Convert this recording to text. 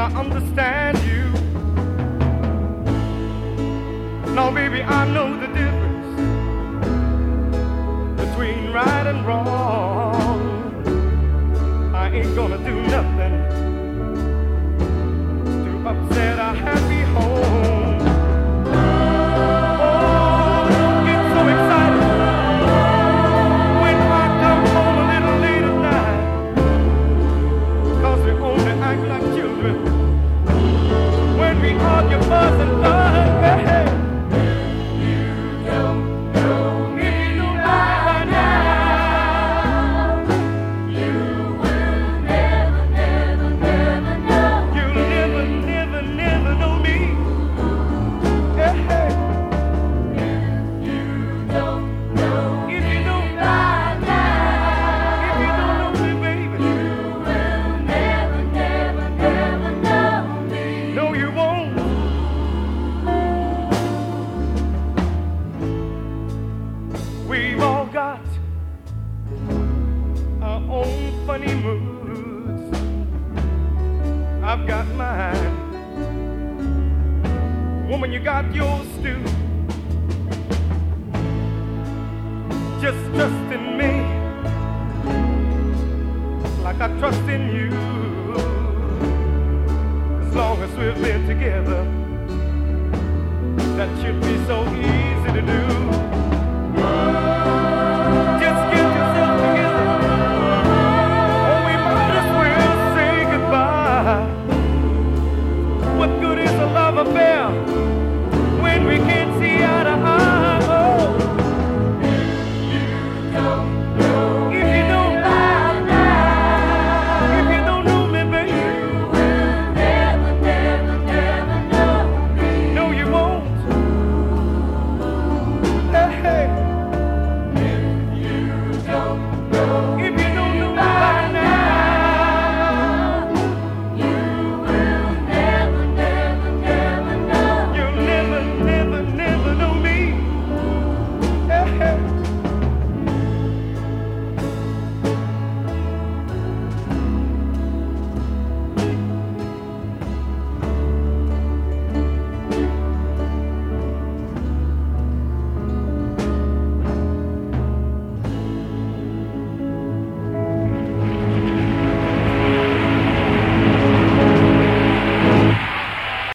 I understand you. No, baby, I know the difference between right and wrong. I ain't gonna do nothing to upset a happy home. Oh, don't get so excited when I come home a little late at night, 'cause we only act like children when we argue, fuss, and fight. Hey. We've all got our own funny moods. I've got mine. Woman, you got yours too. Just trust in me like I trust in you. As long as we've been together, that should be so easy to do.